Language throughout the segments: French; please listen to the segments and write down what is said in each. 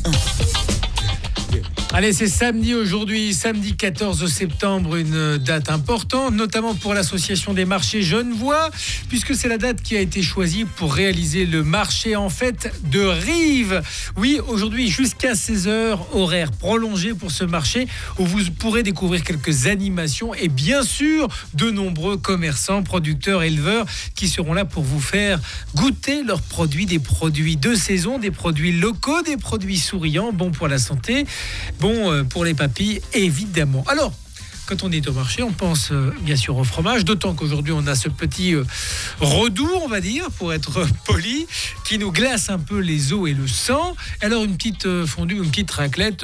Allez, c'est samedi aujourd'hui, samedi 14 septembre, une date importante, notamment pour l'association des marchés genevois, puisque c'est la date qui a été choisie pour réaliser le marché en fête de Rives. Oui, aujourd'hui jusqu'à 16h, horaire prolongé pour ce marché où vous pourrez découvrir quelques animations et bien sûr de nombreux commerçants, producteurs, éleveurs qui seront là pour vous faire goûter leurs produits, des produits de saison, des produits locaux, des produits souriants, bons pour la santé. Bon pour les papilles, évidemment. Alors, quand on est au marché, on pense bien sûr au fromage, d'autant qu'aujourd'hui, on a ce petit redoux, on va dire, pour être poli, qui nous glace un peu les os et le sang. Alors, une petite fondue, une petite raclette...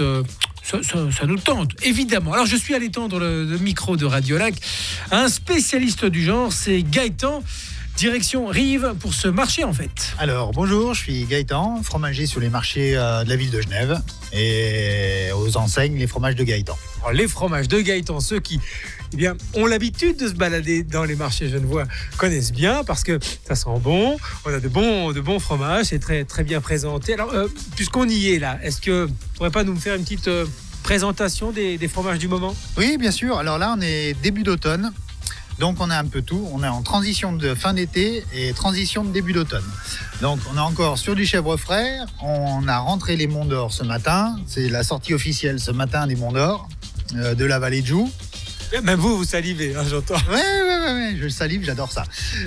Ça nous tente, évidemment. Alors, je suis allé tendre le micro de Radiolac à un spécialiste du genre, c'est Gaëtan, direction Rives pour ce marché en fait. Alors bonjour, je suis Gaëtan, fromager sur les marchés de la ville de Genève et aux enseignes les fromages de Gaëtan. Alors, les fromages de Gaëtan, ceux qui ont l'habitude de se balader dans les marchés genevois connaissent bien parce que ça sent bon, on a de bons fromages, c'est très, très bien présenté. Alors puisqu'on y est là, est-ce que tu ne pourrais pas nous faire une petite présentation des fromages du moment ? Oui bien sûr, alors là on est début d'automne. Donc on a un peu tout, on est en transition de fin d'été et transition de début d'automne. Donc on est encore sur du chèvre frais, on a rentré les Monts d'Or ce matin, c'est la sortie officielle ce matin des Monts d'Or de la vallée de Joux. Même vous salivez, hein, j'entends. Ouais, je salive, j'adore ça.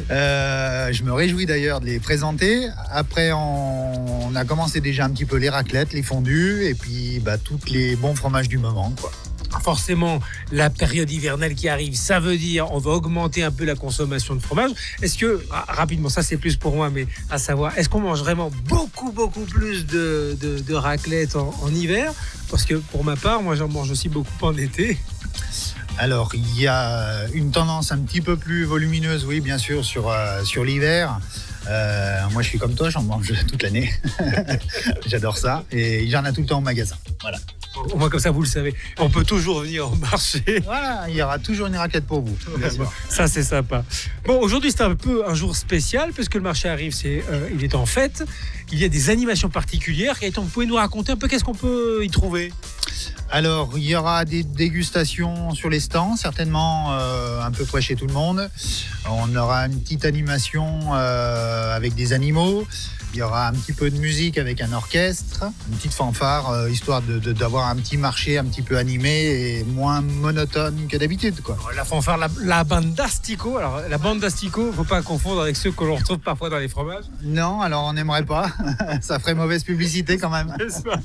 Je me réjouis d'ailleurs de les présenter. Après, on a commencé déjà un petit peu les raclettes, les fondus et puis tous les bons fromages du moment, quoi. Forcément, la période hivernale qui arrive, ça veut dire on va augmenter un peu la consommation de fromage. Est-ce que, rapidement, ça c'est plus pour moi, mais à savoir, est-ce qu'on mange vraiment beaucoup plus de raclette en hiver ? Parce que pour ma part, moi j'en mange aussi beaucoup en été. Alors, il y a une tendance un petit peu plus volumineuse, oui, bien sûr, sur l'hiver. Moi, je suis comme toi, j'en mange toute l'année. J'adore ça. Et j'en ai tout le temps au magasin. Voilà. Au moins, comme ça, vous le savez. On peut toujours venir au marché. Voilà, il y aura toujours une raclette pour vous. Bon, ça, c'est sympa. Bon, aujourd'hui, c'est un peu un jour spécial, puisque le marché arrive, il est en fête. Il y a des animations particulières. Gaëtan, vous pouvez nous raconter un peu qu'est-ce qu'on peut y trouver ? Alors, il y aura des dégustations sur les stands, certainement un peu près chez tout le monde. On aura une petite animation avec des animaux. Il y aura un petit peu de musique avec un orchestre, une petite fanfare, histoire d'avoir un petit marché un petit peu animé et moins monotone que d'habitude, quoi. La fanfare, la bandastico. Alors, la bandastico, faut pas confondre avec ceux que l'on retrouve parfois dans les fromages. Non, alors on n'aimerait pas. Ça ferait mauvaise publicité quand même.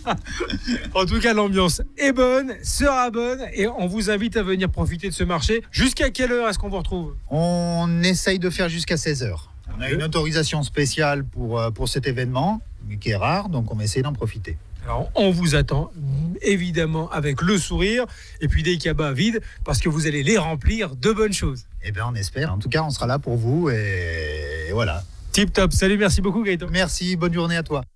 En tout cas, l'ambiance est bonne, sera bonne et on vous invite à venir profiter de ce marché. Jusqu'à quelle heure est-ce qu'on vous retrouve ? On essaye de faire jusqu'à 16h. On a une autorisation spéciale pour cet événement, qui est rare, donc on va essayer d'en profiter. Alors, on vous attend, évidemment, avec le sourire, et puis des cabas vides, parce que vous allez les remplir de bonnes choses. Eh bien, on espère. En tout cas, on sera là pour vous, et voilà. Tip top. Salut, merci beaucoup, Gaëtan. Merci, bonne journée à toi.